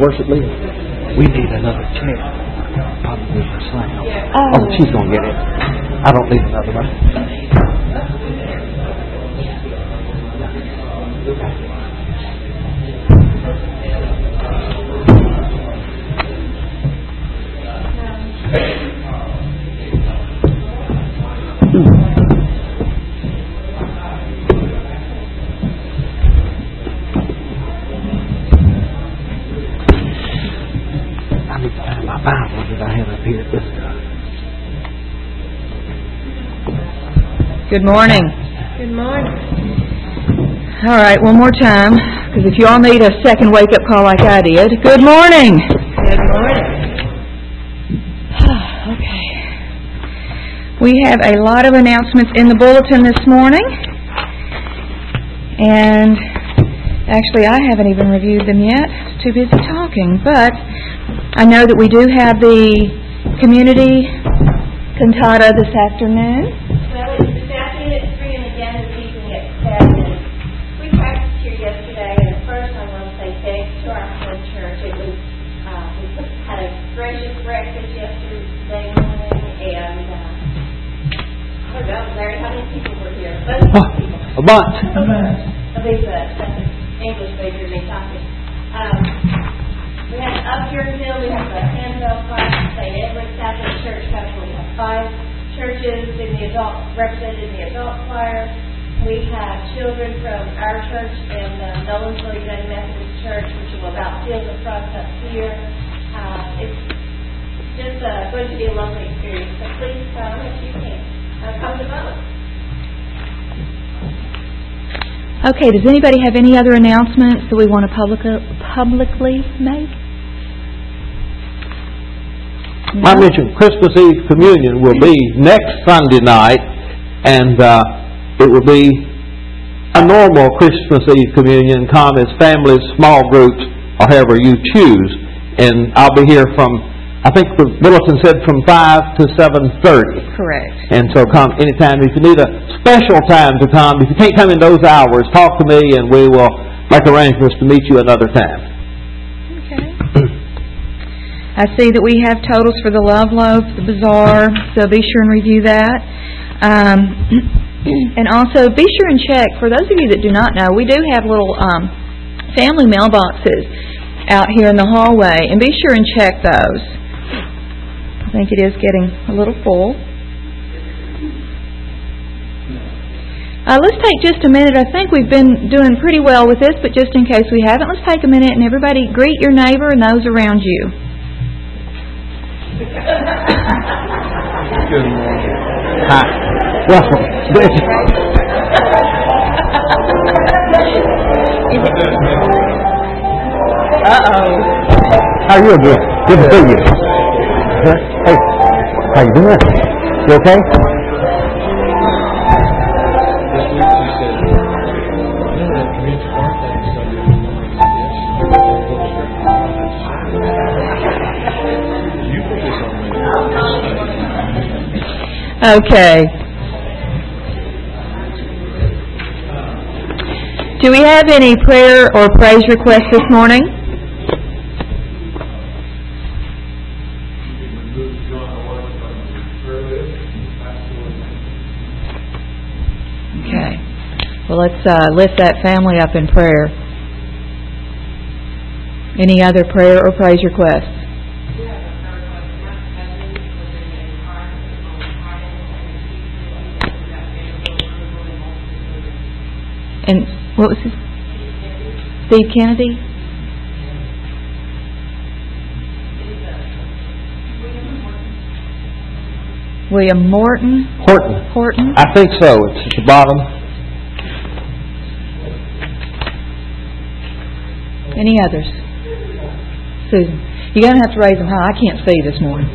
worship leader? We need another chair. Probably for Slam. Oh, she's going to get it. I don't need another one. I need to find my Bible that I had up here at this time. Good morning. Good morning. All right, one more time, because if you all need a second wake-up call like I did. Good morning. Good morning. Okay. We have a lot of announcements in the bulletin this morning. And actually, I haven't even reviewed them yet. Too busy talking. But I know that we do have the community cantata this afternoon. Well, it's this afternoon at 3 and again this evening at 7. We practiced here yesterday, and first I want to say thanks to our home church. It was, we had a gracious breakfast yesterday morning, and I don't know, Larry, how many people were here? A bunch. Lisa, that's an English major me talking. We have up here in Hill, we have the handbell choir from St. Edward's Catholic Church. We have 5 churches in the represented in the adult choir. We have children from our church and Nolensville United Methodist Church, which will about fill the front up here. It's just going to be a lovely experience. So please come if you can. Come to vote. Okay, does anybody have any other announcements that we want to publicly make? I mentioned Christmas Eve communion will be next Sunday night, and it will be a normal Christmas Eve communion. Come as families, small groups, or however you choose. And I'll be here from, I think the bulletin said from 5 to 7:30. Correct. And so come anytime. If you need a special time to come, if you can't come in those hours, talk to me and we will make arrangements to meet you another time. I see that we have totals for the Love Loaf, the Bazaar, so be sure and review that. And also, be sure and check, for those of you that do not know, we do have little family mailboxes out here in the hallway, and be sure and check those. I think it is getting a little full. Let's take just a minute. I think we've been doing pretty well with this, but just in case we haven't, let's take a minute and everybody greet your neighbor and those around you. Good morning. Hi. Welcome. Uh-oh. How are you doing? Good to see you. Hey, how you doing? You okay? Okay. Do we have any prayer or praise requests this morning? Okay. Well, let's lift that family up in prayer. Any other prayer or praise requests? And what was his? Steve Kennedy? William Morton? Horton? I think so. It's at the bottom. Any others? Susan. You're going to have to raise them high. I can't see this morning.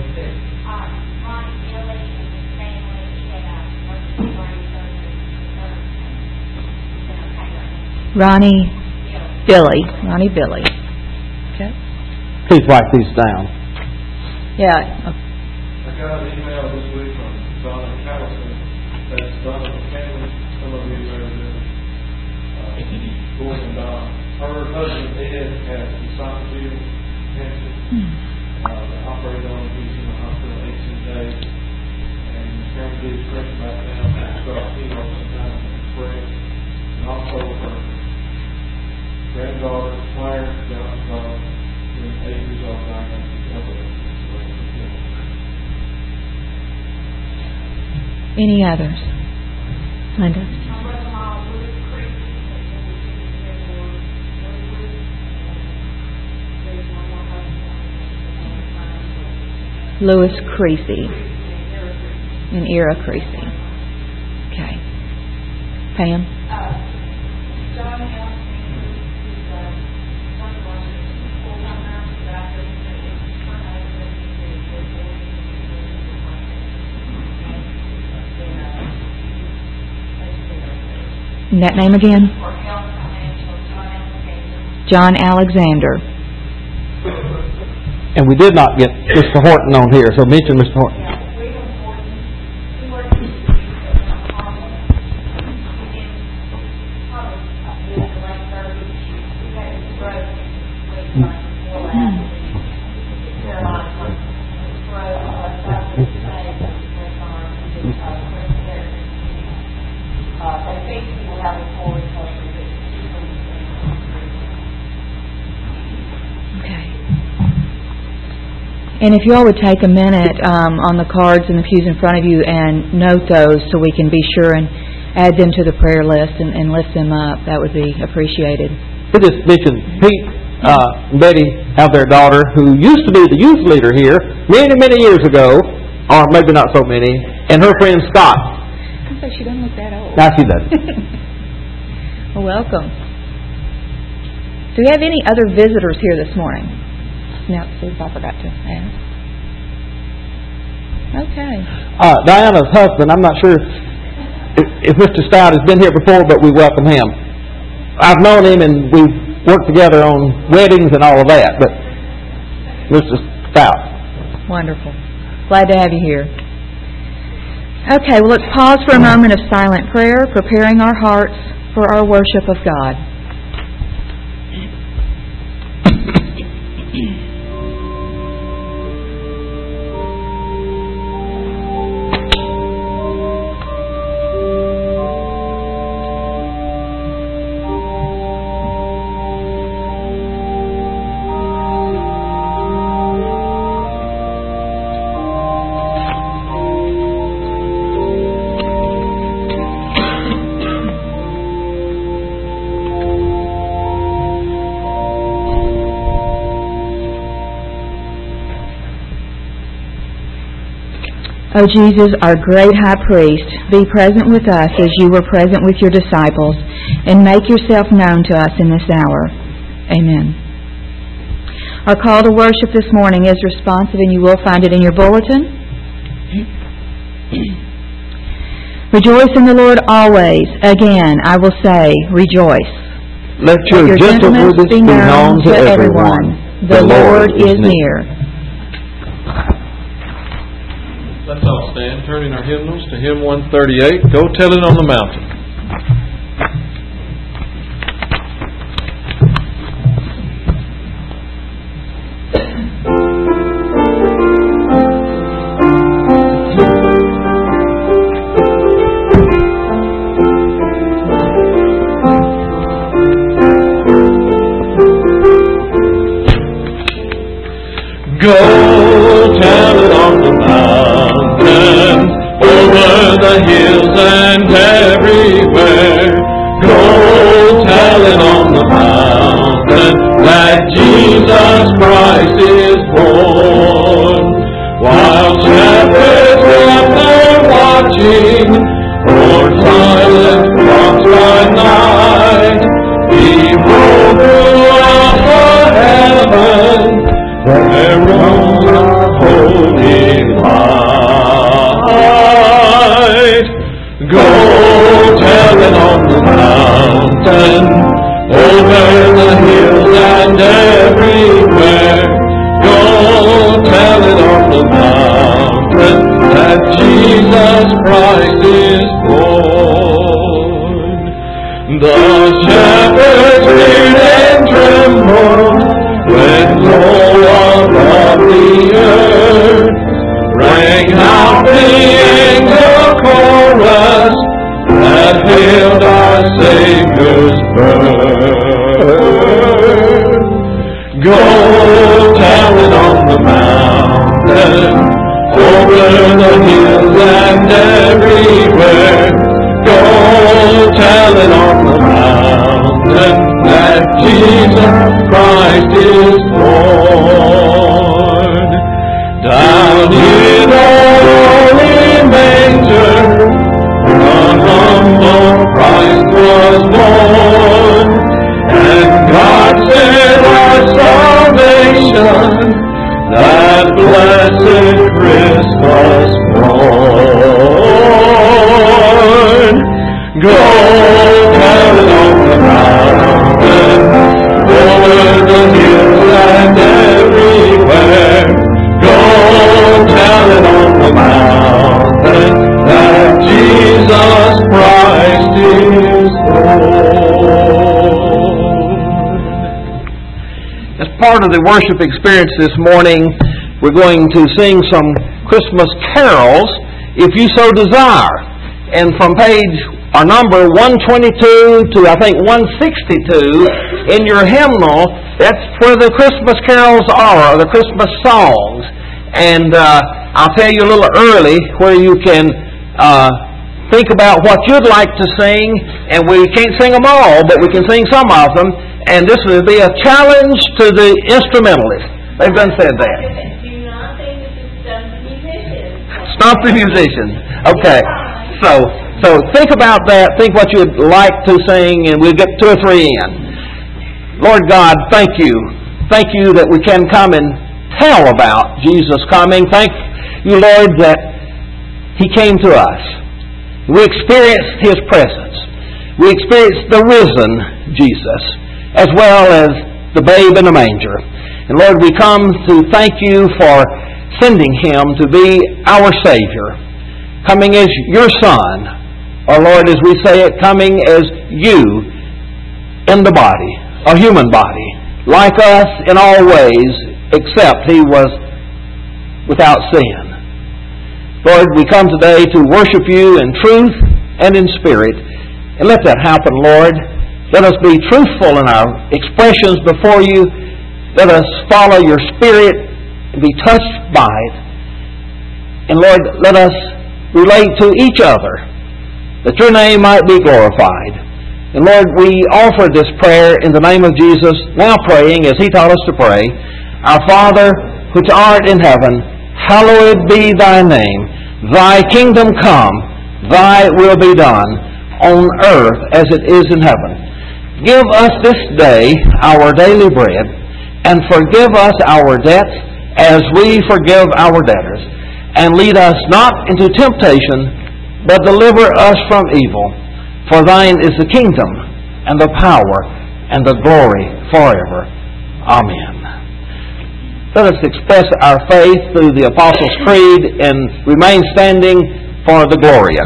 Ronnie Billy. Okay. Please write these down. Yeah. I got an email this week from Donna Callison. That's Donna McCain. Some of you know this. Gordon Donna. Her husband Ed has esophageal cancer. They operated on him. He's in the hospital 18 days. And he's trying to do his strength back down. He's got chemo sometime in the spring. And also her granddaughter, Claire, down in 8 years old, diagnosed with epilepsy. Any others? Linda? Louis Creasy and Ira Creasy. Okay. Pam? John And that name again? John Alexander. And we did not get Mr. Horton on here, so mention Mr. Horton. And if you all would take a minute on the cards in the pews in front of you and note those so we can be sure and add them to the prayer list and lift them up, that would be appreciated. We just mentioned Pete and Betty have their daughter who used to be the youth leader here many, many years ago, or maybe not so many, and her friend Scott. I say she doesn't look that old. Now she doesn't. Well, welcome. Do we have any other visitors here this morning? Now, see if I forgot to ask. Okay. Diana's husband, I'm not sure if Mr. Stout has been here before, but we welcome him. I've known him and we've worked together on weddings and all of that, but Mr. Stout. Wonderful. Glad to have you here. Okay, well, let's pause for a moment of silent prayer, preparing our hearts for our worship of God. O Jesus, our great high priest, be present with us as you were present with your disciples, and make yourself known to us in this hour. Amen. Our call to worship this morning is responsive, and you will find it in your bulletin. Rejoice in the Lord always. Again, I will say, rejoice. Let your gentleness be known to everyone. The Lord is near. Let's all stand, turning our hymnals to hymn 138, Go Tell It on the Mountain. Go tell it on the mountain, over the hills and everywhere. Go tell it on the mountain that Jesus Christ is born. While shepherds left there watching, or silent rocks by night, behold throughout the heaven there rose a holy light. Go tell it on the mountain, over the hills and everywhere. earth. Rang out the angel chorus that hailed our Savior's birth. Go tell it on the mountain, over the hills and everywhere. Go tell it on the mountain that Jesus Christ is born. Down in the lowly manger, the humble Christ was born, and God sent our salvation, that blessed Christmas morn. Go tell it on the mountain, over the hills and everywhere. Go tell it on the mountain that Jesus Christ is Lord. As part of the worship experience this morning, we're going to sing some Christmas carols, if you so desire. And from page or number 122 to I think 162 in your hymnal, that's where the Christmas carols are, or the Christmas songs. And I'll tell you a little early where you can think about what you'd like to sing. And we can't sing them all, but we can sing some of them. And this will be a challenge to the instrumentalists. They've done said that. Do not think this is stump the musicians. Stump the musicians. Okay. So think about that. Think what you'd like to sing, and we'll get 2 or 3 in. Lord God, thank you. Thank you that we can come and tell about Jesus coming. Thank you, Lord, that He came to us. We experienced His presence. We experienced the risen Jesus, as well as the babe in the manger. And Lord, we come to thank you for sending Him to be our Savior, coming as your Son, or Lord, as we say it, coming as you in the body, a human body, like us in all ways, except He was without sin. Lord, we come today to worship you in truth and in spirit, and let that happen, Lord. Let us be truthful in our expressions before you. Let us follow your Spirit and be touched by it. And Lord, let us relate to each other, that your name might be glorified. And Lord, we offer this prayer in the name of Jesus, now praying as He taught us to pray. Our Father, which art in heaven, hallowed be thy name. Thy kingdom come, thy will be done, on earth as it is in heaven. Give us this day our daily bread, and forgive us our debts as we forgive our debtors. And lead us not into temptation, but deliver us from evil. For thine is the kingdom, and the power, and the glory forever. Amen. Let us express our faith through the Apostles' Creed and remain standing for the Gloria.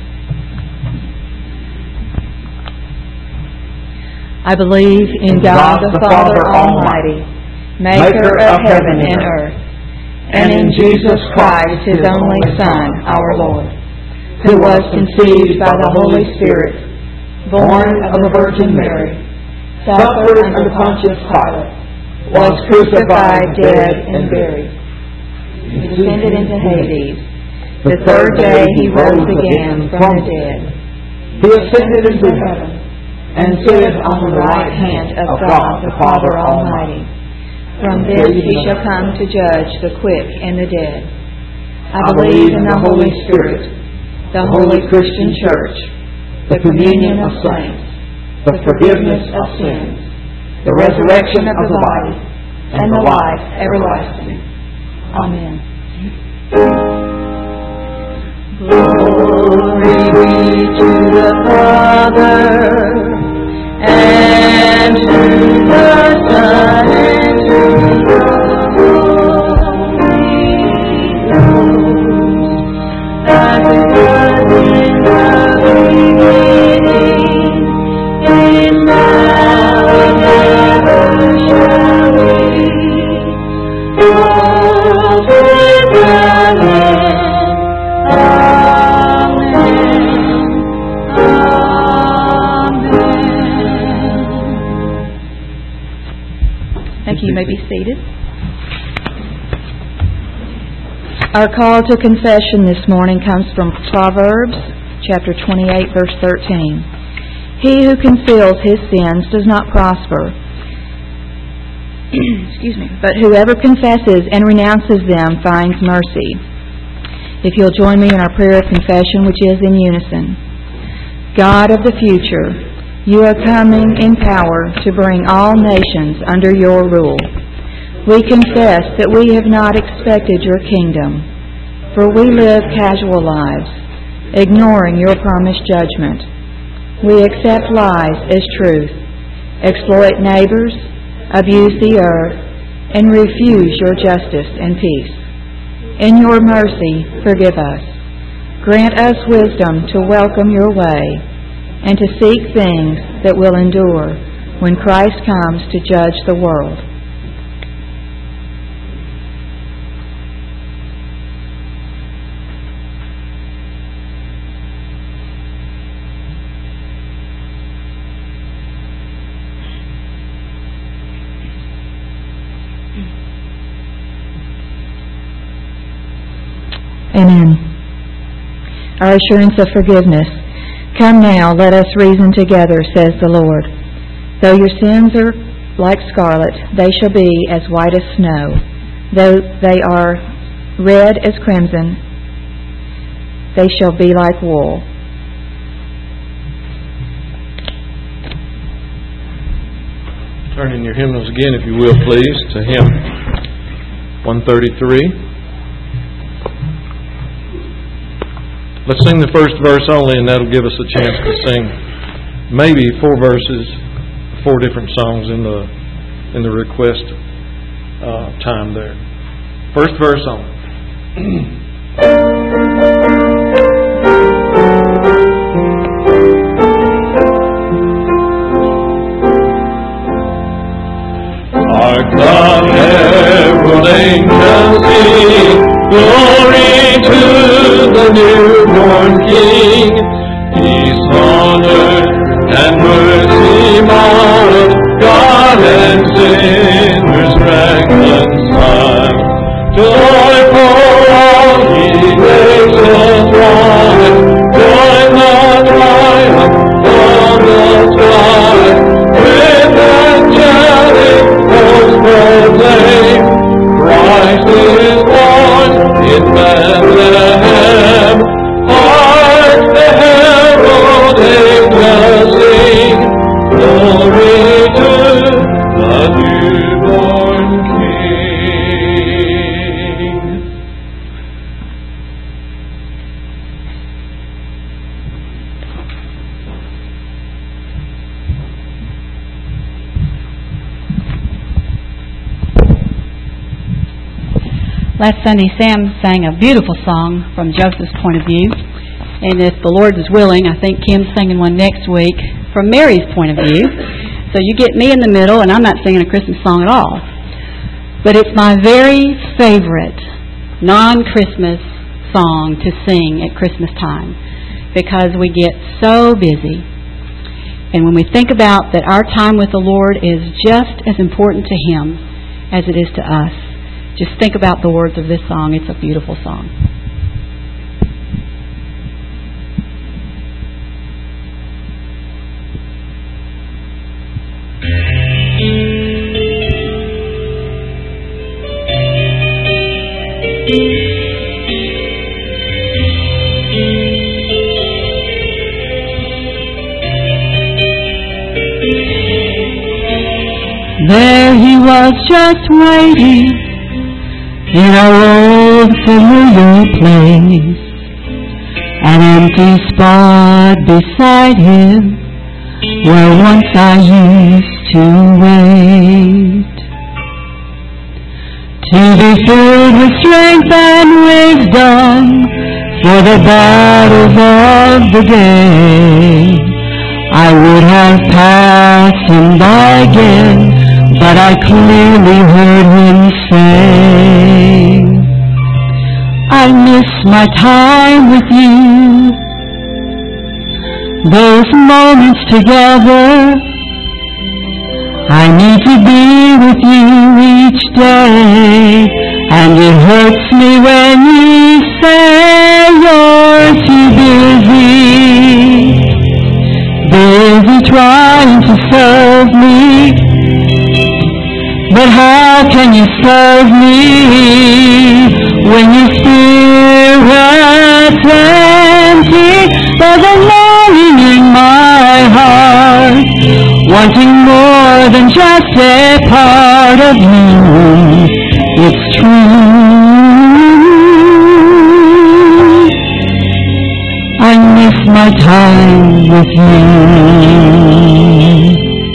I believe in God the Father Almighty, maker of heaven and earth, and in Jesus Christ, His only Son, our Lord, who was conceived by the Holy Spirit, born of the Virgin Mary, suffered under Pontius Pilate, was crucified, dead, and buried. He descended into Hades. The third day He rose again from the dead. He ascended into heaven, and sitteth on the right hand of God the Father Almighty. From thence He shall come to judge the quick and the dead. I believe in the Holy Spirit, the holy Christian Church, the communion of saints, the forgiveness of sins, the resurrection of the body, and the life everlasting. Amen. Glory be to the Father, and to the Son, and to the Holy Ghost, as it was in the beginning, is now, and ever shall be, world may be seated. Our call to confession this morning comes from Proverbs chapter 28, verse 13. He who conceals his sins does not prosper. Excuse me. But whoever confesses and renounces them finds mercy. If you'll join me in our prayer of confession, which is in unison. God of the future, you are coming in power to bring all nations under your rule. We confess that we have not expected your kingdom, for we live casual lives, ignoring your promised judgment. We accept lies as truth, exploit neighbors, abuse the earth, and refuse your justice and peace. In your mercy, forgive us. Grant us wisdom to welcome your way and to seek things that will endure when Christ comes to judge the world. Amen. Our assurance of forgiveness. Come now, let us reason together, says the Lord. Though your sins are like scarlet, they shall be as white as snow. Though they are red as crimson, they shall be like wool. Turn in your hymnals again, if you will, please, to hymn 133. Let's sing the first verse only, and that'll give us a chance to sing maybe 4 verses, 4 different songs in the request time there. First verse only. Hark the herald angels sing, glory to the newborn King. Peace on earth and mercy mild, God and sinners reconciled. Joyful all ye nations rise, join the triumph of the skies. With angelic hosts proclaim, Christ is born in Bethlehem. Hark the herald angels sing, glory to the newborn King. Last Sunday, Sam sang a beautiful song from Joseph's point of view. And if the Lord is willing, I think Kim's singing one next week from Mary's point of view. So you get me in the middle, and I'm not singing a Christmas song at all. But it's my very favorite non-Christmas song to sing at Christmas time, because we get so busy. And when we think about that our time with the Lord is just as important to Him as it is to us, just think about the words of this song. It's a beautiful song. There he was, just waiting in our old familiar place, an empty spot beside him where once I used to wait. To be filled with strength and wisdom for the battles of the day, I would have passed him by again, but I clearly heard him say, I miss my time with you, those moments together. I need to be with you each day, and it hurts me when you say you're too busy trying to serve me. But how can you serve me when your spirit's empty? There's a longing in my heart, wanting more than just a part of you. It's true. I miss my time with you.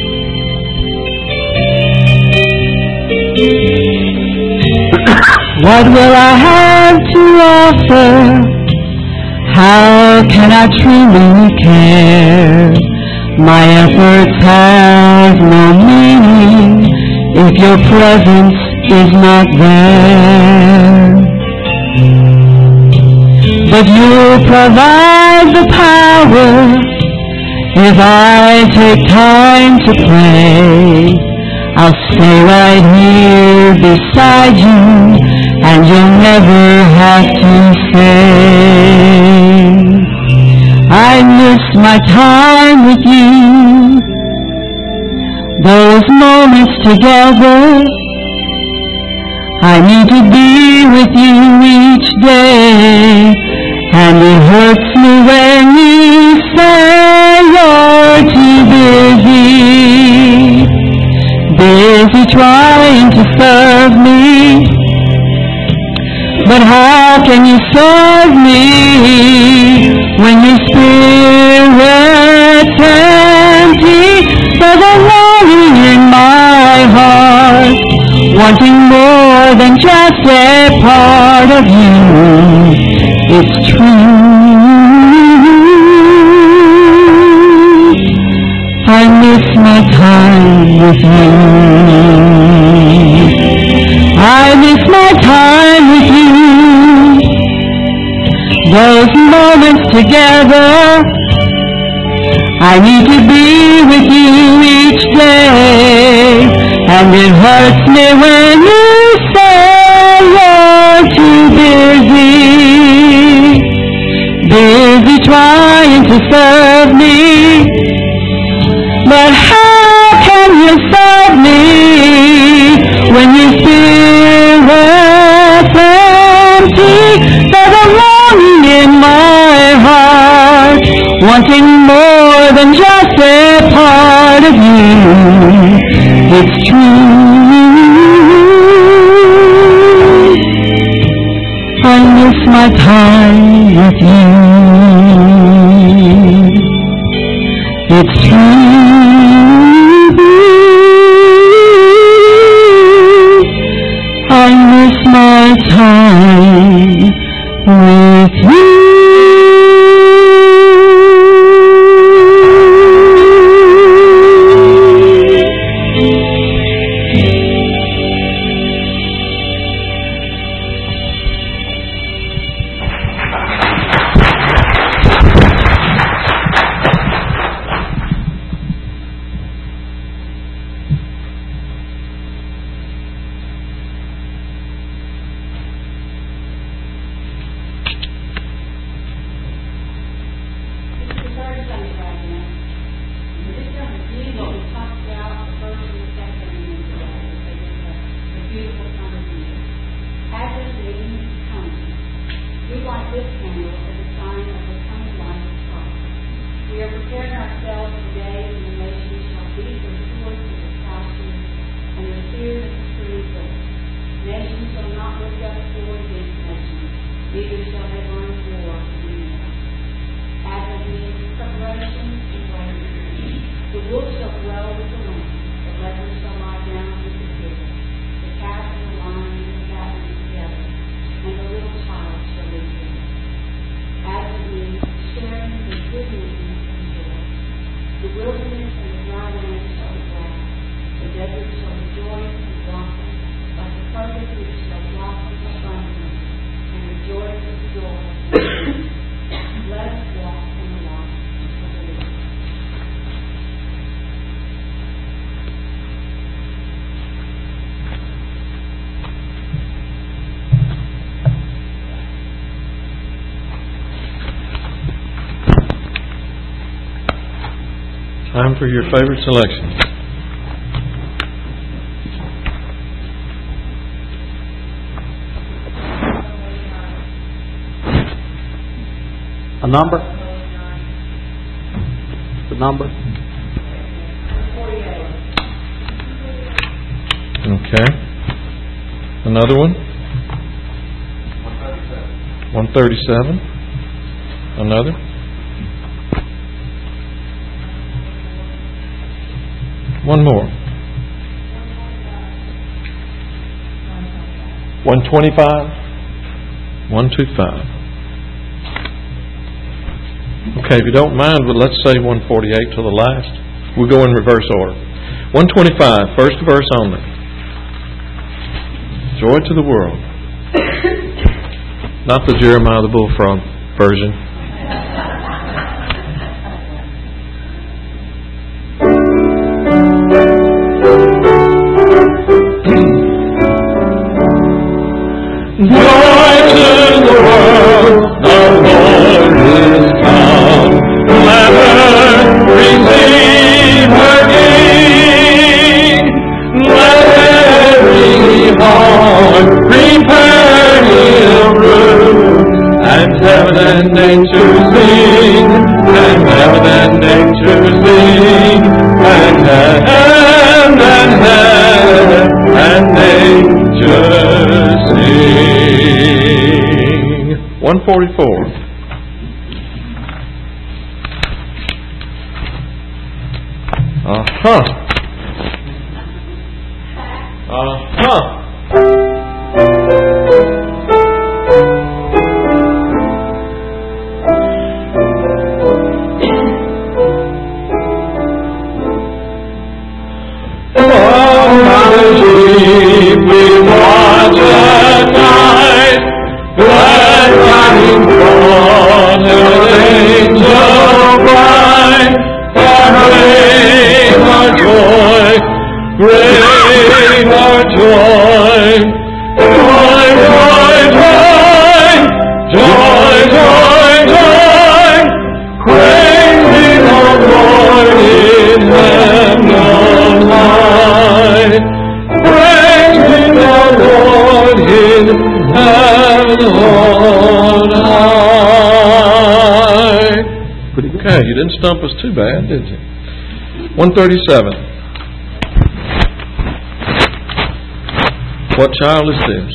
What will I have to offer? How can I truly care? My efforts have no meaning if your presence is not there. But you'll provide the power if I take time to pray. I'll stay right here beside you, and you'll never have to say. I miss my time with you, those moments together. I need to be with you each day, and it hurts me when you say you're too busy trying to serve me. But how can you serve me when your spirit's empty? There's a longing in my heart, wanting more than just a part of you. It's true. I miss my time with you. I miss my time with you. Those moments together. I need to be with you each day, and it hurts me when you say you're too busy trying to serve me. But how can you serve me when your spirit's empty? There's a longing in my heart, wanting more than just a part of you. It's true. I miss my time with you. It's true. I miss my time with you. Time for your favorite selection. A number? The number? Okay. Another one? 137. Another? One more. 125. 125. Okay, if you don't mind, but let's say 148 till the last. We'll go in reverse order. 125, first verse only. Joy to the world. Not the Jeremiah the Bullfrog version. Joy to the world, the Lord is come. Let earth receive her King. Let every heart prepare Him room. And heaven and nature sing, and heaven and nature sing, and heaven and nature sing. 144. Uh-huh. Uh-huh. We watch at night, glad riding from an angel bright. Great our joy, great our joy, joy, joy, joy, joy, joy, joy. Praising our Lord in heaven high. Praising our Lord in heaven high. Okay, you didn't stump us too bad, did you? 137. What child is this?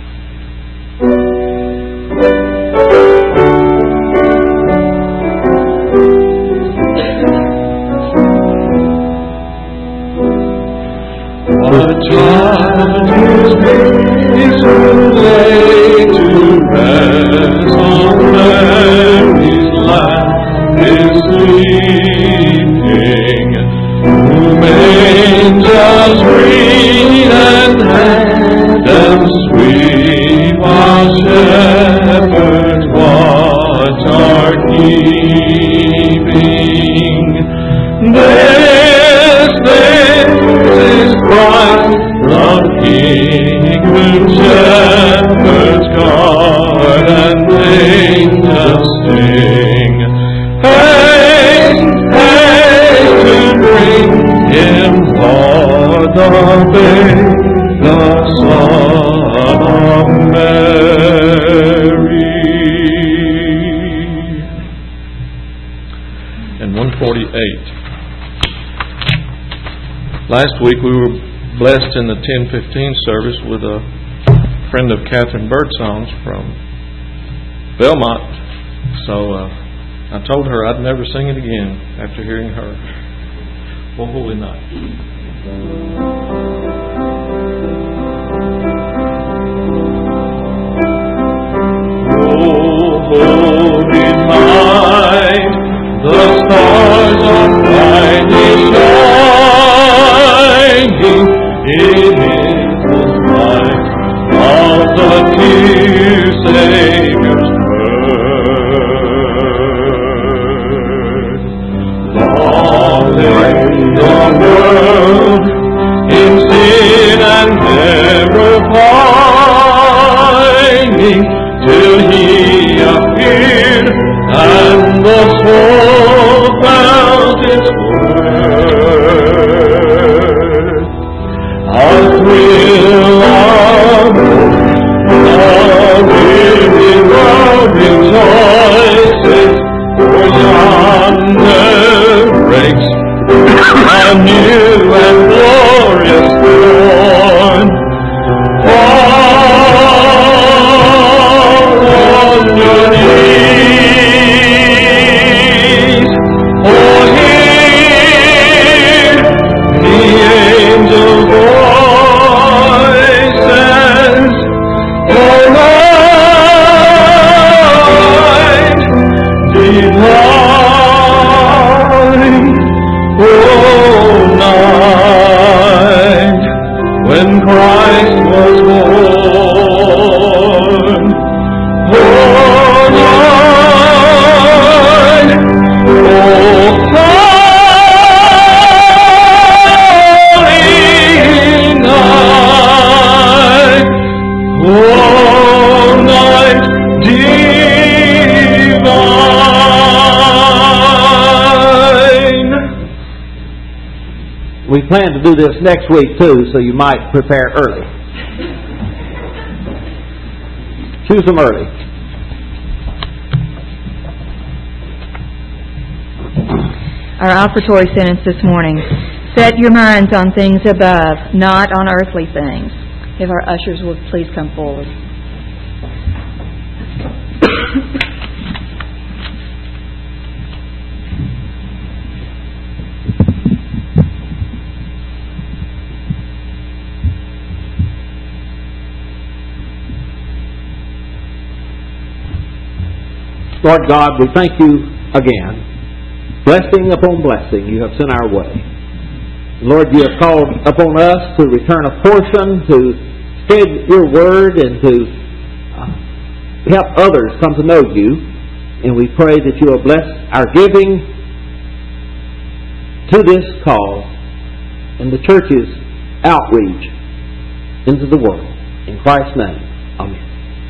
What child is this who laid to rest on Mary's lap is sleeping, whom angels greet and anthems sweet, while shepherds watch are keeping. This is Christ the King, whom shepherds guard and angels sing. Haste, haste to bring Him, Lord, the babe, the Son of Mary. And 148. Last week we were blessed in the 10:15 service with a friend of Catherine Birdsong's from Belmont. So I told her I'd never sing it again after hearing her. Oh, holy night. Oh, holy night, the stars are brightly shining. It is the light of the dear Savior's birth. Long lay the world in sin and error pining, till He appeared. plan to do this next week too, so you might prepare early. Choose them early. Our offertory sentence this morning. Set your minds on things above, not on earthly things. If our ushers would please come forward. Lord God, we thank you again. Blessing upon blessing you have sent our way. Lord, you have called upon us to return a portion, to spread your word, and to help others come to know you. And we pray that you will bless our giving to this cause and the church's outreach into the world. In Christ's name, amen.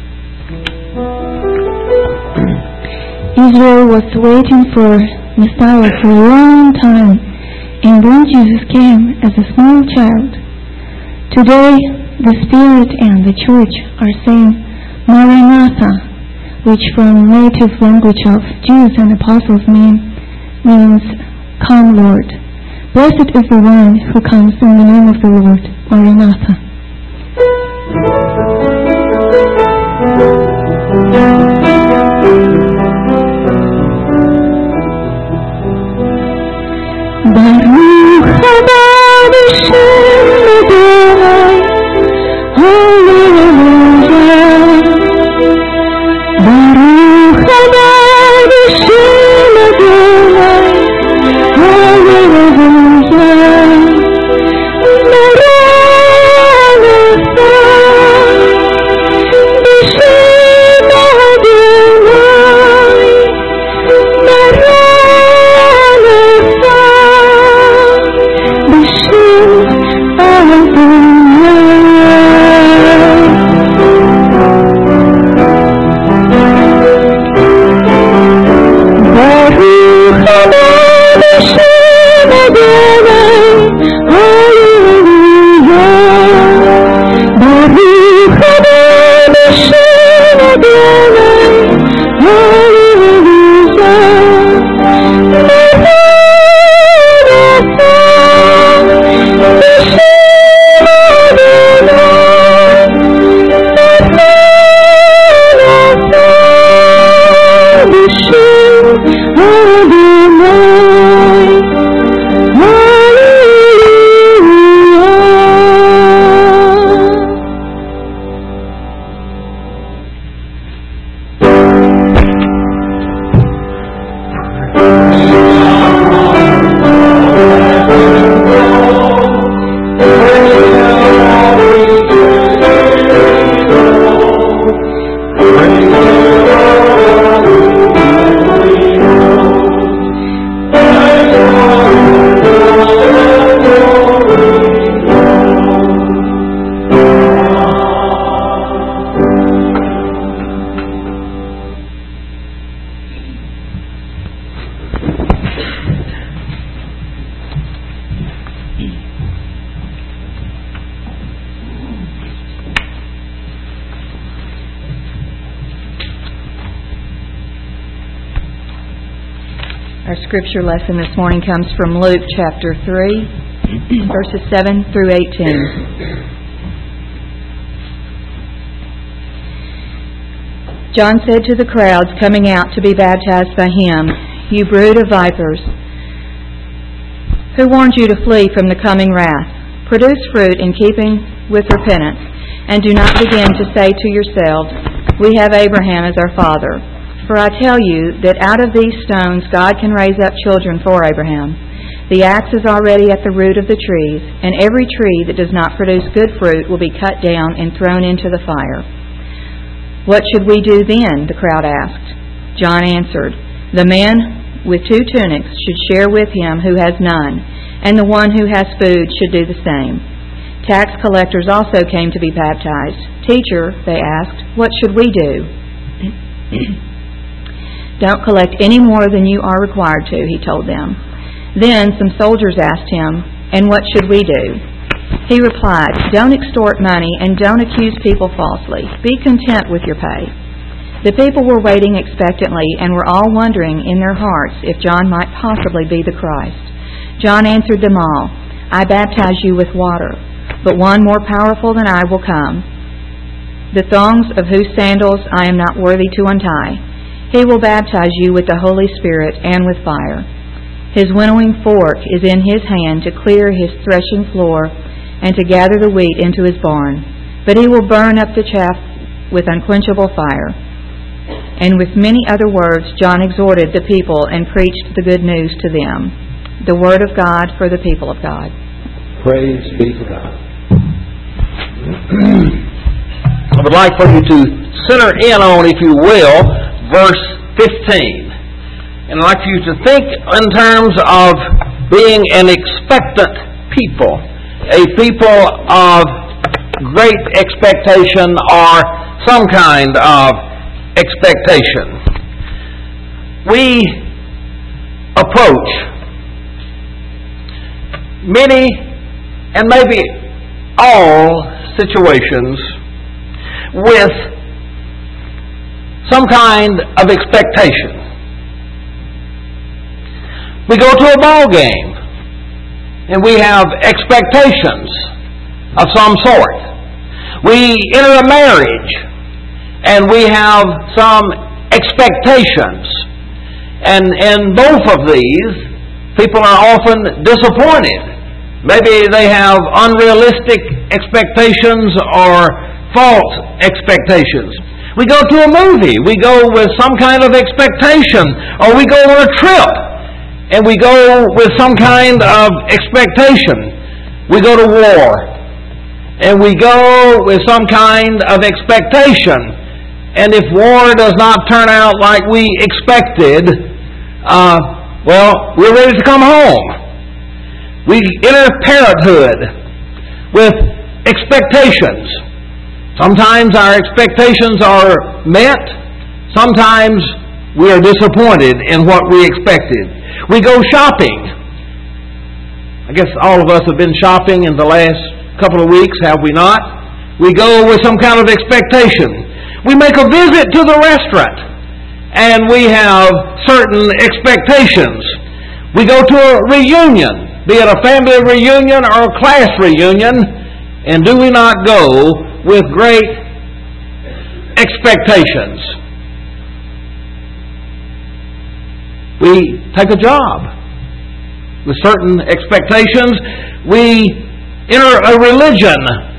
Israel was waiting for Messiah for a long time, and then Jesus came as a small child. Today, the Spirit and the Church are saying Maranatha, which from native language of Jews and apostles means Come, Lord. Blessed is the one who comes in the name of the Lord. Maranatha. Baruch haba b'shem Adonai, Hallelujah. Baruch haba b'shem Adonai, Hallelujah. Maranatha, b'shem Adonai, Maranatha. Our scripture lesson this morning comes from Luke chapter 3, verses 7 through 18. John said to the crowds coming out to be baptized by him, "You brood of vipers, who warned you to flee from the coming wrath? Produce fruit in keeping with repentance, and do not begin to say to yourselves, 'We have Abraham as our father.' For I tell you that out of these stones God can raise up children for Abraham. The axe is already at the root of the trees, and every tree that does not produce good fruit will be cut down and thrown into the fire." "What should we do then?" the crowd asked. John answered, "The man with 2 tunics should share with him who has none, and the one who has food should do the same." Tax collectors also came to be baptized. "Teacher," they asked, "what should we do?" "Don't collect any more than you are required to," he told them. Then some soldiers asked him, And what should we do?" He replied, "Don't extort money and don't accuse people falsely. Be content with your pay." The people were waiting expectantly and were all wondering in their hearts if John might possibly be the Christ. John answered them all, "I baptize you with water, but one more powerful than I will come, the thongs of whose sandals I am not worthy to untie. He will baptize you with the Holy Spirit and with fire. His winnowing fork is in his hand to clear his threshing floor and to gather the wheat into his barn, but he will burn up the chaff with unquenchable fire." And with many other words, John exhorted the people and preached the good news to them. The word of God for the people of God. Praise be to God. I would like for you to center in on, if you will, verse 15. And I'd like for you to think in terms of being an expectant people, a people of great expectation or some kind of expectation. We approach many and maybe all situations with some kind of expectation. We go to a ball game and we have expectations of some sort. We enter a marriage and we have some expectations. And in both of these, people are often disappointed. Maybe they have unrealistic expectations or false expectations. We go to a movie, we go with some kind of expectation, or we go on a trip and we go with some kind of expectation. We go to war and we go with some kind of expectation. And if war does not turn out like we expected, we're ready to come home. We enter parenthood with expectations. Sometimes our expectations are met. Sometimes we are disappointed in what we expected. We go shopping. I guess all of us have been shopping in the last couple of weeks, have we not? We go with some kind of expectation. We make a visit to the restaurant, and we have certain expectations. We go to a reunion, be it a family reunion or a class reunion, and do we not go with great expectations? We take a job with certain expectations. We enter a religion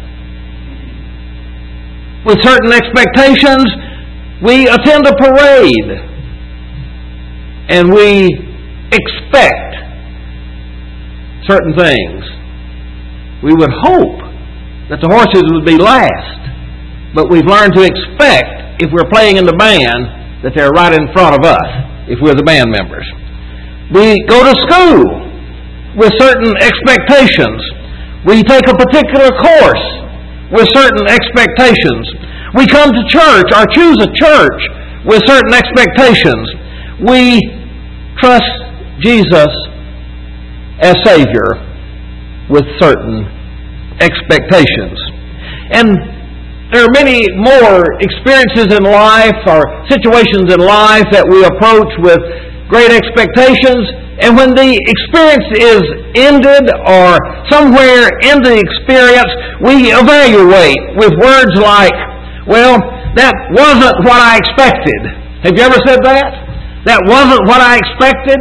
with certain expectations. We attend a parade and we expect certain things. We would hope that the horses would be last, but we've learned to expect, if we're playing in the band, that they're right in front of us, if we're the band members. We go to school with certain expectations. We take a particular course with certain expectations. We come to church or choose a church with certain expectations. We trust Jesus as Savior with certain expectations. And there are many more experiences in life or situations in life that we approach with great expectations. And when the experience is ended or somewhere in the experience, we evaluate with words like, well, that wasn't what I expected. Have you ever said that? That wasn't what I expected?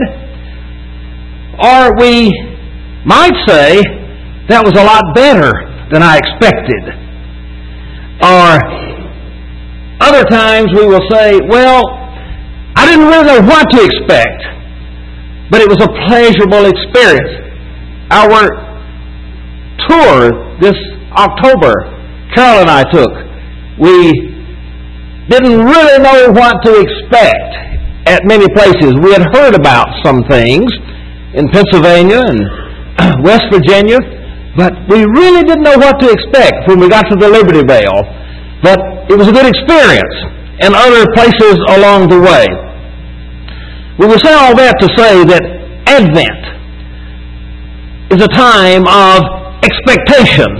Or we might say, that was a lot better than I expected. Or other times we will say, well, I didn't really know what to expect, but it was a pleasurable experience. Our tour this October, Carol and I took, we didn't really know what to expect at many places. We had heard about some things in Pennsylvania and West Virginia, but we really didn't know what to expect when we got to the Liberty Bell. But it was a good experience, and other places along the way. We will say all that to say that Advent is a time of expectation.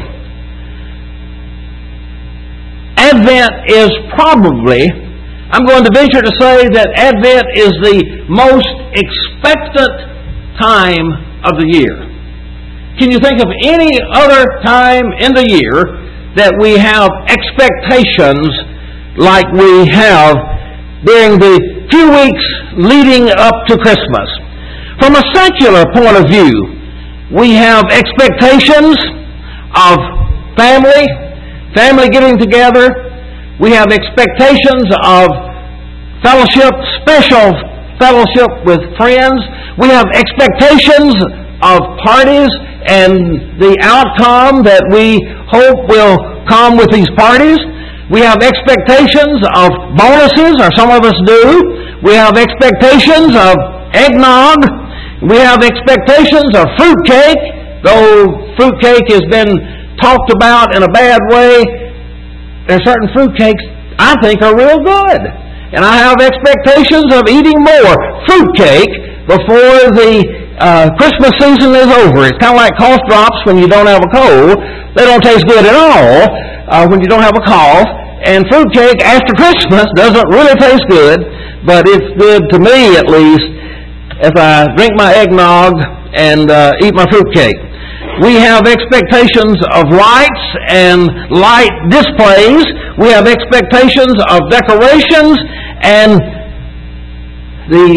Advent is probably, I'm going to venture to say that Advent is the most expectant time of the year. Can you think of any other time in the year that we have expectations like we have during the few weeks leading up to Christmas? From a secular point of view, we have expectations of family getting together. We have expectations of fellowship, special fellowship with friends. We have expectations of parties and the outcome that we hope will come with these parties. We have expectations of bonuses, or some of us do. We have expectations of eggnog. We have expectations of fruitcake, though fruitcake has been talked about in a bad way. There are certain fruitcakes I think are real good. And I have expectations of eating more fruitcake before the Christmas season is over. It's kind of like cough drops when you don't have a cold. They don't taste good at all when you don't have a cough. And fruitcake after Christmas doesn't really taste good, but it's good to me at least as I drink my eggnog and eat my fruitcake. We have expectations of lights and light displays. We have expectations of decorations, and the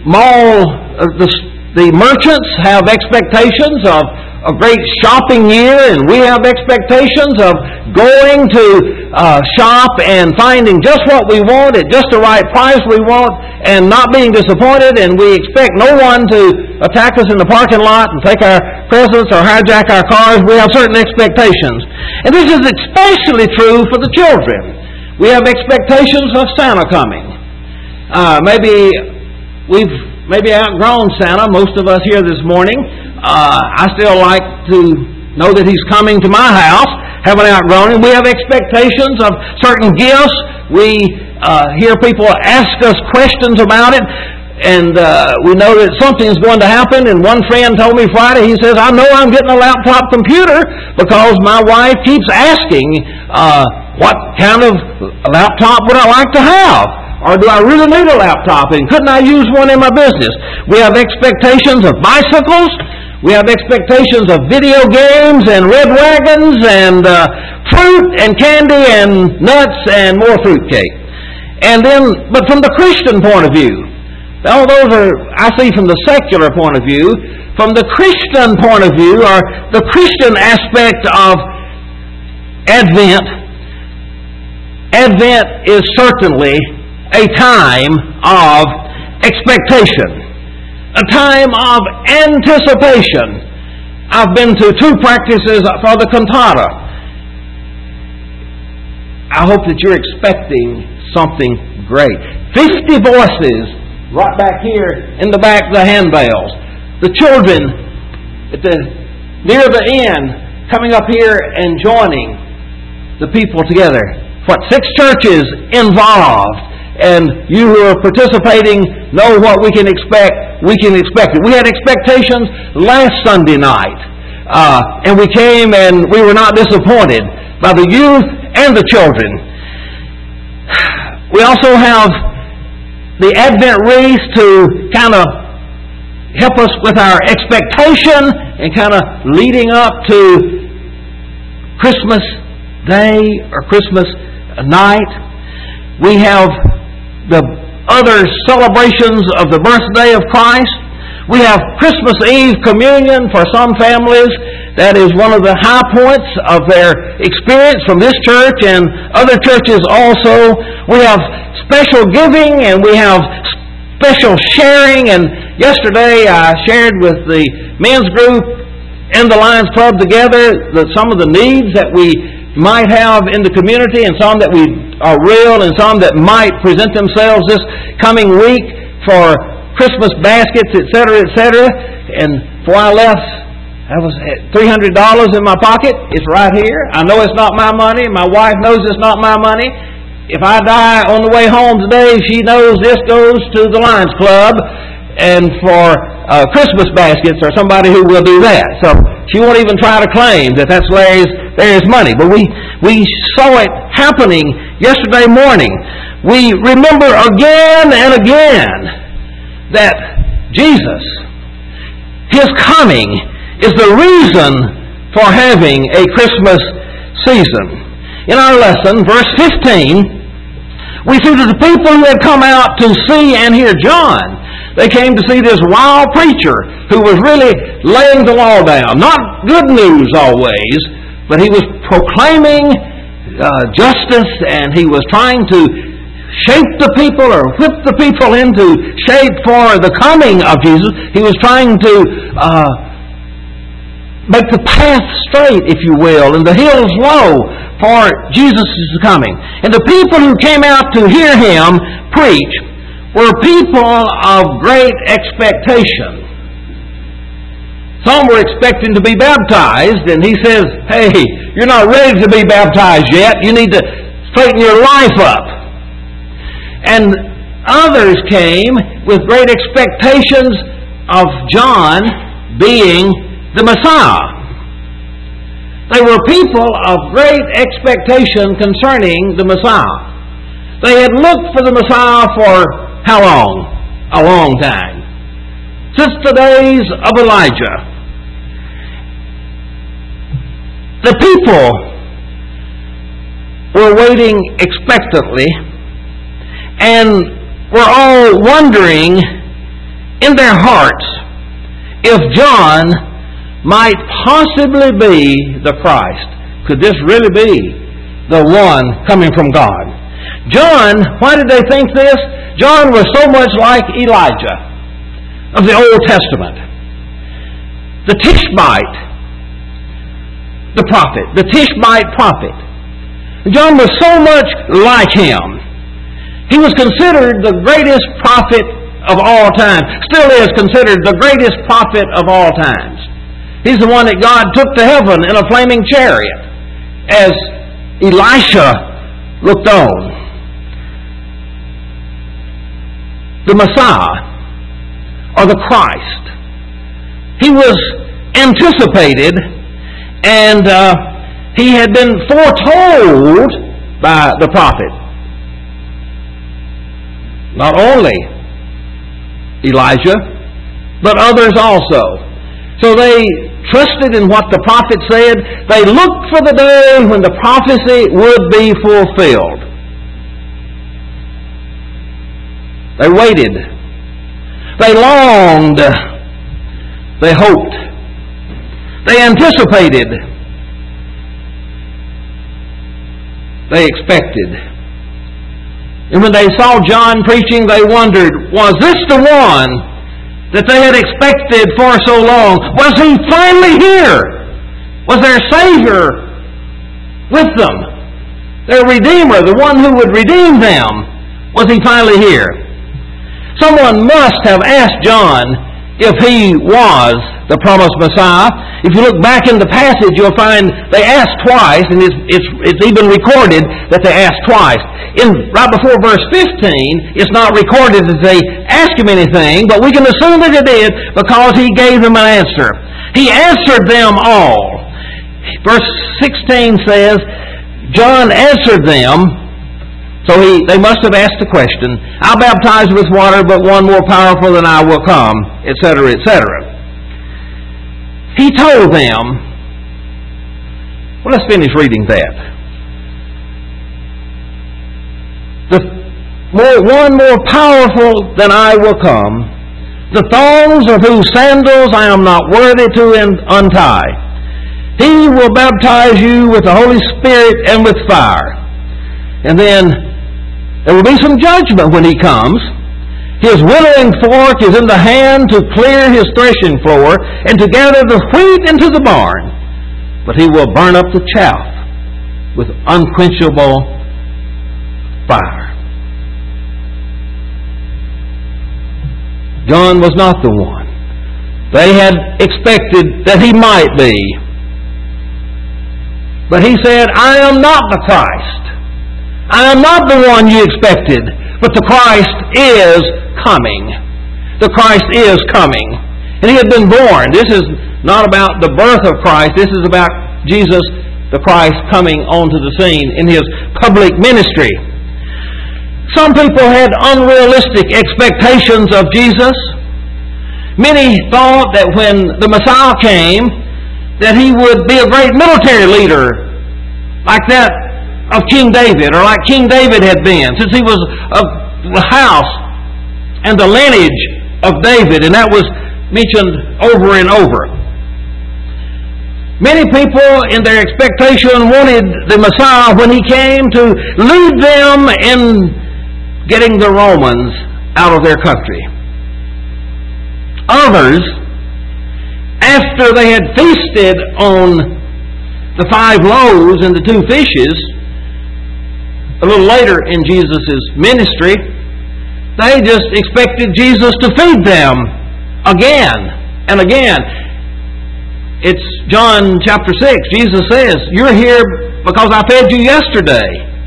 the merchants have expectations of a great shopping year, and we have expectations of going to shop and finding just what we want at just the right price we want and not being disappointed, and we expect no one to attack us in the parking lot and take our presents or hijack our cars. We have certain expectations. And this is especially true for the children. We have expectations of Santa coming. Maybe we've outgrown Santa, most of us here this morning. I still like to know that He's coming to my house. Haven't outgrown Him. We have expectations of certain gifts. We hear people ask us questions about it, and we know that something's going to happen. And one friend told me Friday, he says, I know I'm getting a laptop computer because my wife keeps asking, what kind of laptop would I like to have? Or do I really need a laptop? And couldn't I use one in my business? We have expectations of bicycles. We have expectations of video games and red wagons and fruit and candy and nuts and more fruitcake. And then, but from the Christian point of view, all those are, I see from the secular point of view. From the Christian point of view, or the Christian aspect of Advent, Advent is certainly a time of expectation, a time of anticipation. I've been to 2 practices for the cantata. I hope that you're expecting something great. 50 voices right back here in the back of the handbells. The children near the end coming up here and joining the people together. 6 churches involved. And you who are participating know what we can expect. We can expect it. We had expectations last Sunday night. And we came and we were not disappointed by the youth and the children. We also have the Advent wreath to kind of help us with our expectation and kind of leading up to Christmas Day or Christmas night. We have the other celebrations of the birthday of Christ. We have Christmas Eve communion for some families. That is one of the high points of their experience from this church and other churches also. We have special giving and we have special sharing. And yesterday I shared with the men's group and the Lions Club together some of the needs that we might have in the community, and some that are real and some that might present themselves this coming week for Christmas baskets, etc., etc. And before I left, I was at $300 in my pocket. It's right here. I know it's not my money. My wife knows it's not my money. If I die on the way home today, she knows this goes to the Lions Club and for Christmas baskets or somebody who will do that. So she won't even try to claim that that's Larry's money. But we saw it happening yesterday morning. We remember again and again that Jesus, His coming, is the reason for having a Christmas season. In our lesson, verse 15, we see that the people who had come out to see and hear John, they came to see this wild preacher who was really laying the law down. Not good news always, but he was proclaiming justice, and he was trying to shape the people or whip the people into shape for the coming of Jesus. He was trying to make the path straight, if you will, and the hills low for Jesus' coming. And the people who came out to hear him preach were people of great expectation. Some were expecting to be baptized, and he says, hey, you're not ready to be baptized yet. You need to straighten your life up. And others came with great expectations of John being the Messiah. They were people of great expectation concerning the Messiah. They had looked for the Messiah for how long? A long time. Since the days of Elijah. The people were waiting expectantly and were all wondering in their hearts if John might possibly be the Christ. Could this really be the one coming from God? John, why did they think this? John was so much like Elijah of the Old Testament. The Tishbite, the prophet. The Tishbite prophet. John was so much like him. He was considered the greatest prophet of all time. Still is considered the greatest prophet of all times. He's the one that God took to heaven in a flaming chariot as Elisha looked on. The Messiah, or the Christ. He was anticipated, and he had been foretold by the prophet. Not only Elijah, but others also. So they trusted in what the prophet said. They looked for the day when the prophecy would be fulfilled. They waited. They longed. They hoped. They anticipated. They expected. And when they saw John preaching, they wondered, was this the one that they had expected for so long? Was he finally here? Was their Savior with them? Their Redeemer, the one who would redeem them, was he finally here? Someone must have asked John if he was the promised Messiah. If you look back in the passage, you'll find they asked twice, and it's even recorded that they asked twice. Right before verse 15, it's not recorded that they asked him anything, but we can assume that they did because he gave them an answer. He answered them all. Verse 16 says, John answered them. So they must have asked the question, I'll baptize with water, but one more powerful than I will come, etc., etc. He told them, well, let's finish reading that. One more powerful than I will come, the thongs of whose sandals I am not worthy to untie. He will baptize you with the Holy Spirit and with fire. And then there will be some judgment when he comes. His winnowing fork is in the hand to clear his threshing floor and to gather the wheat into the barn. But he will burn up the chaff with unquenchable fire. John was not the one. They had expected that he might be. But he said, I am not the Christ. I am not the one you expected, but the Christ is coming. The Christ is coming. And He had been born. This is not about the birth of Christ. This is about Jesus, the Christ, coming onto the scene in His public ministry. Some people had unrealistic expectations of Jesus. Many thought that when the Messiah came, that He would be a great military leader, like that of King David, or like King David had been, since he was of the house and the lineage of David, and that was mentioned over and over. Many people in their expectation wanted the Messiah, when He came, to lead them in getting the Romans out of their country. Others, after they had feasted on the 5 loaves and the 2 fishes, a little later in Jesus' ministry, they just expected Jesus to feed them again and again. It's John chapter 6. Jesus says, "You're here because I fed you yesterday.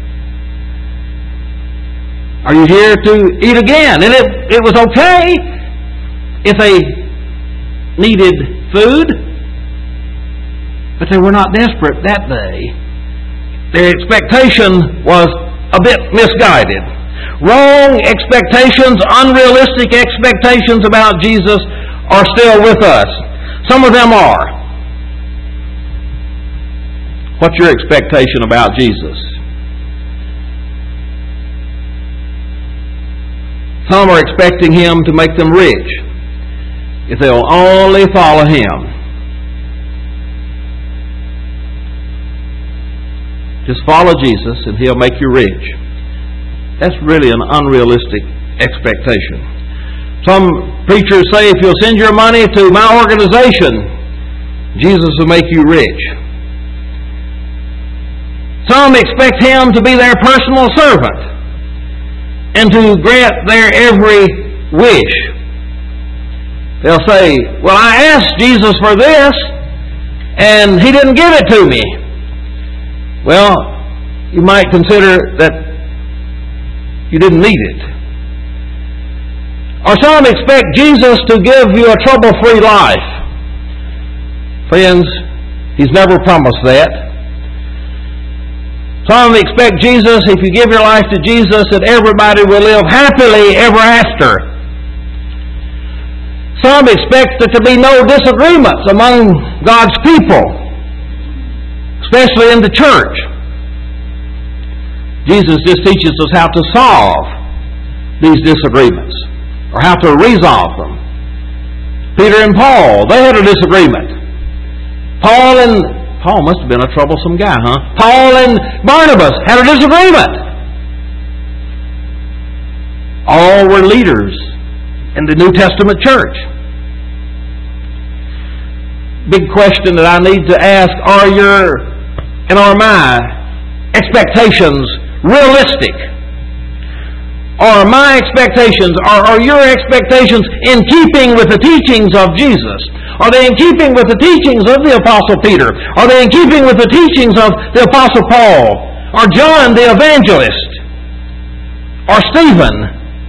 Are you here to eat again?" And it was okay if they needed food, but they were not desperate that day. Their expectation was a bit misguided. Wrong expectations, unrealistic expectations about Jesus are still with us. Some of them are. What's your expectation about Jesus? Some are expecting Him to make them rich if they'll only follow Him. Just follow Jesus and He'll make you rich. That's really an unrealistic expectation. Some preachers say, if you'll send your money to my organization, Jesus will make you rich. Some expect Him to be their personal servant and to grant their every wish. They'll say, well, I asked Jesus for this and He didn't give it to me. Well, you might consider that you didn't need it. Or some expect Jesus to give you a trouble-free life. Friends, He's never promised that. Some expect Jesus, if you give your life to Jesus, that everybody will live happily ever after. Some expect there to be no disagreements among God's people, especially in the church. Jesus just teaches us how to solve these disagreements, or how to resolve them. Peter and Paul, they had a disagreement. Paul must have been a troublesome guy, huh? Paul and Barnabas had a disagreement. All were leaders in the New Testament church. Big question that I need to ask, are my expectations realistic? Are my expectations, are your expectations in keeping with the teachings of Jesus? Are they in keeping with the teachings of the Apostle Peter? Are they in keeping with the teachings of the Apostle Paul? Or John the Evangelist? Or Stephen?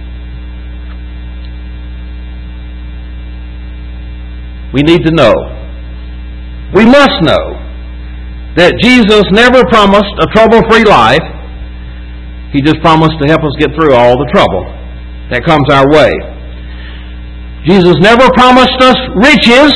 We need to know. We must know that Jesus never promised a trouble-free life. He just promised to help us get through all the trouble that comes our way. Jesus never promised us riches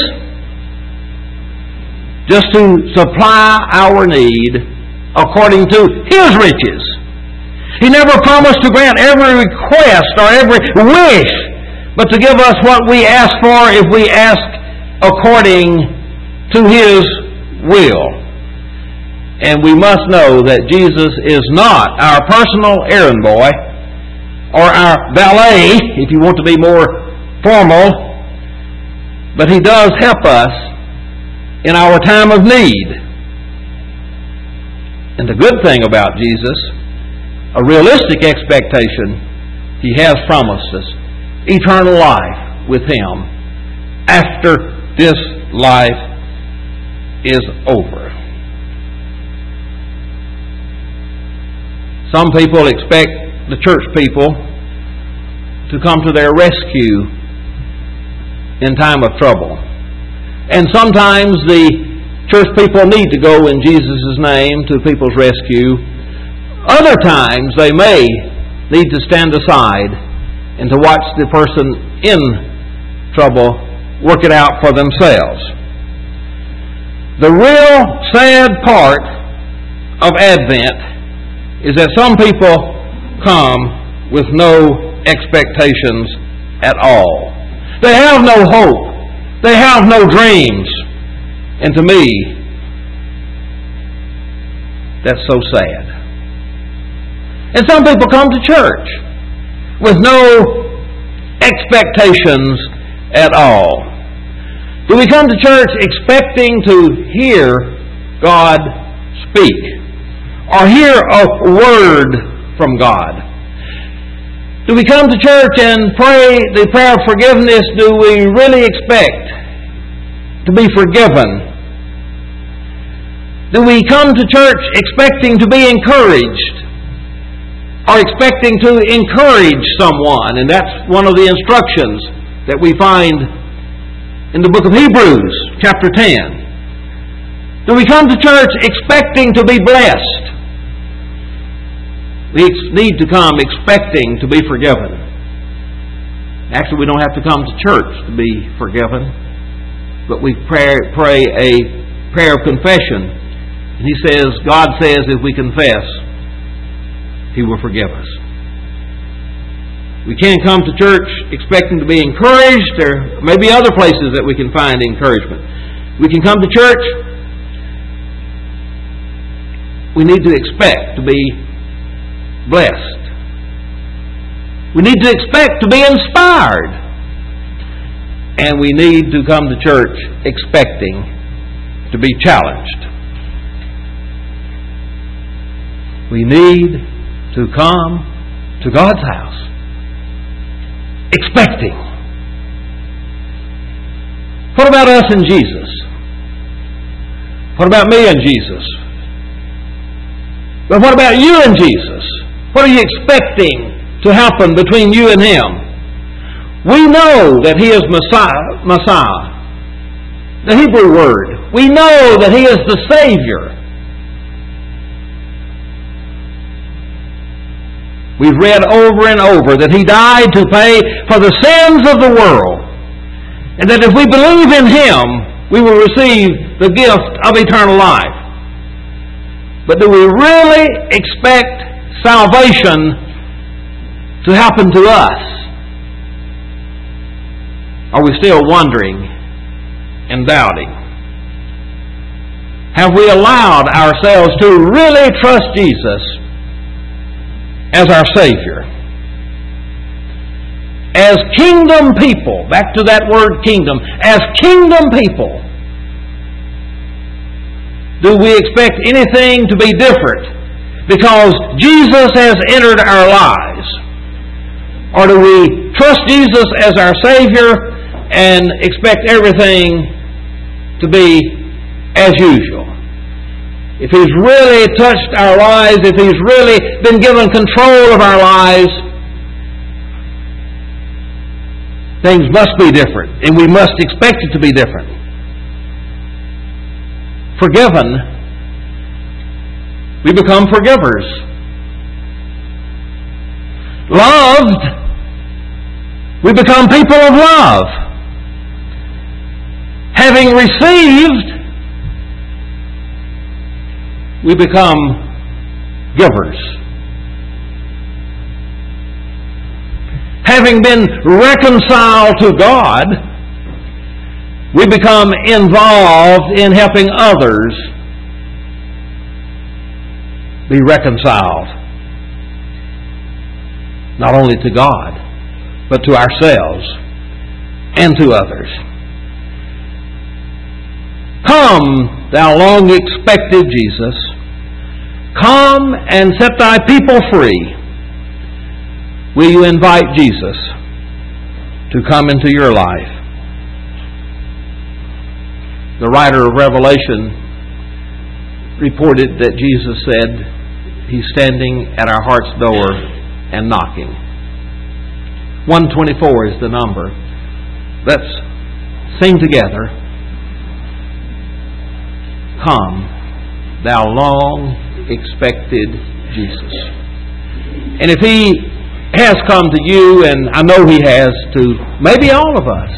just to supply our need according to His riches. He never promised to grant every request or every wish, but to give us what we ask for if we ask according to His will. And we must know that Jesus is not our personal errand boy or our valet, if you want to be more formal, but He does help us in our time of need. And the good thing about Jesus, a realistic expectation, He has promised us eternal life with Him after this life is over. Some people expect the church people to come to their rescue in time of trouble. And sometimes the church people need to go in Jesus' name to people's rescue. Other times they may need to stand aside and to watch the person in trouble work it out for themselves. The real sad part of Advent is that some people come with no expectations at all. They have no hope. They have no dreams. And to me, that's so sad. And some people come to church with no expectations at all. Do we come to church expecting to hear God speak or hear a word from God? Do we come to church and pray the prayer of forgiveness? Do we really expect to be forgiven? Do we come to church expecting to be encouraged or expecting to encourage someone? And that's one of the instructions that we find in the book of Hebrews, chapter 10. Do we come to church expecting to be blessed? We need to come expecting to be forgiven. Actually, we don't have to come to church to be forgiven, but we pray a prayer of confession. And He says, God says, if we confess, He will forgive us. We can't come to church expecting to be encouraged. There may be other places that we can find encouragement. We can come to church. We need to expect to be blessed. We need to expect to be inspired. And we need to come to church expecting to be challenged. We need to come to God's house expecting. What about us and Jesus? What about me and Jesus? But what about you and Jesus? What are you expecting to happen between you and Him? We know that He is Messiah, the Hebrew word. We know that He is the Savior. We've read over and over that He died to pay for the sins of the world. And that if we believe in Him, we will receive the gift of eternal life. But do we really expect salvation to happen to us? Are we still wondering and doubting? Have we allowed ourselves to really trust Jesus as our Savior? As kingdom people, back to that word kingdom, as kingdom people, do we expect anything to be different because Jesus has entered our lives? Or do we trust Jesus as our Savior and expect everything to be as usual? If He's really touched our lives, if He's really been given control of our lives, things must be different, and we must expect it to be different. Forgiven, we become forgivers. Loved, we become people of love. Having received, we become givers. Having been reconciled to God, we become involved in helping others be reconciled. Not only to God, but to ourselves and to others. Come, thou long-expected Jesus. Come and set thy people free. Will you invite Jesus to come into your life? The writer of Revelation reported that Jesus said He's standing at our heart's door and knocking. 124 is the number. Let's sing together, "Come, thou long-expected Jesus." And if He has come to you, and I know He has to maybe all of us,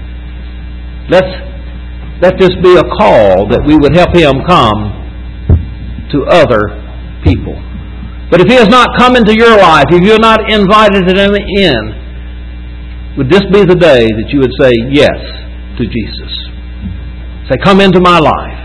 let this be a call that we would help Him come to other people. But if He has not come into your life, if you have not invited Him in, would this be the day that you would say yes to Jesus? Say, "Come into my life.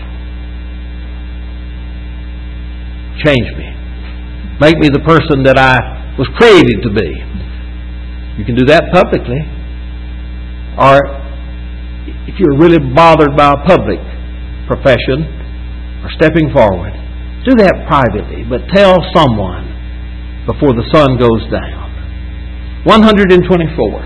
Change me. Make me the person that I was created to be." You can do that publicly. Or if you're really bothered by a public profession or stepping forward, do that privately, but tell someone before the sun goes down. 124.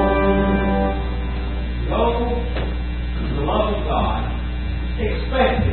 expected